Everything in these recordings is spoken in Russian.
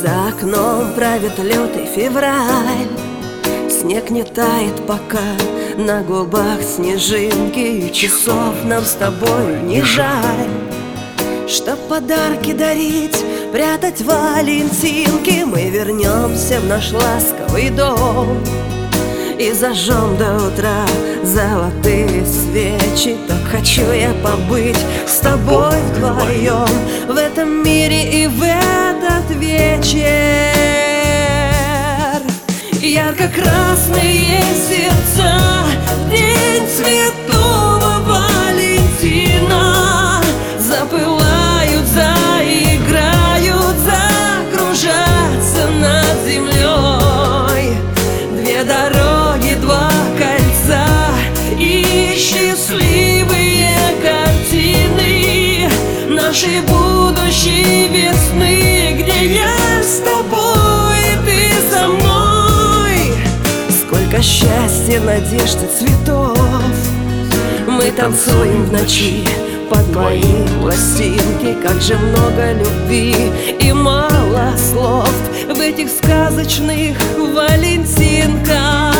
За окном правит лютый февраль. Снег не тает пока, на губах снежинки, и часов нам с тобой не жаль. Чтоб подарки дарить, прятать валентинки, мы вернемся в наш ласковый дом и зажжем до утра золотые свечи. Так хочу я побыть с тобой вдвоем в этом мире и в этот вечер. Ярко-красные сердца, день Святого Валентина, запылают, заиграют, закружатся над землей. Две дороги, два кольца и счастливые картины нашей будущей весны, где я с тобой и ты со мной. Сколько счастья, надежд и цветов мы танцуем в ночи под мои пластинки. Как же много любви и мало слов в этих сказочных валентинках.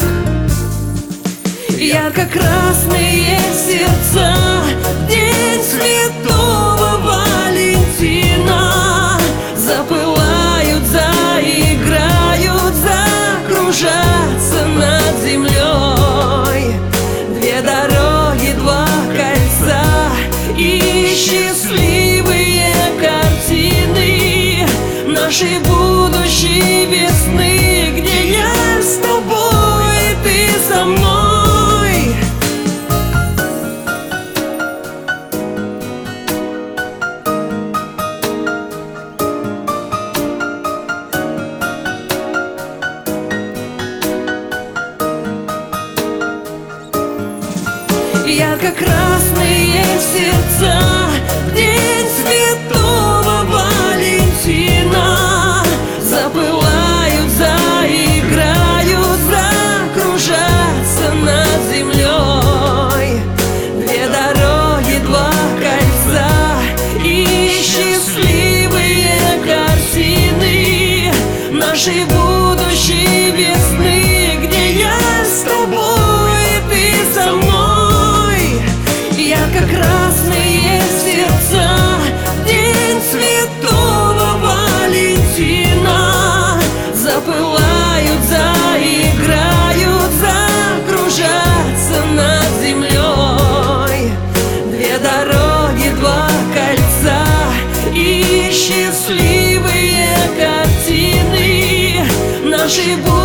Ярко-красные сердца, день Святого Валентина, запылают, заиграют, закружатся над землей. Две дороги, два кольца и счастливые картины нашей будущей весны, где я с тобой и ты со мной. Ярко-красные сердца, день Святого Валентина, запылают, заиграют, закружатся над землей. Две дороги, два кольца и счастливые картины нашей будущей весны, где я с тобой и ты со мной. Ярко-красные сердца, день Святого Валентина, запылают, заиграют, закружатся над землей. Две дороги, два кольца и счастливые картины нашей будущей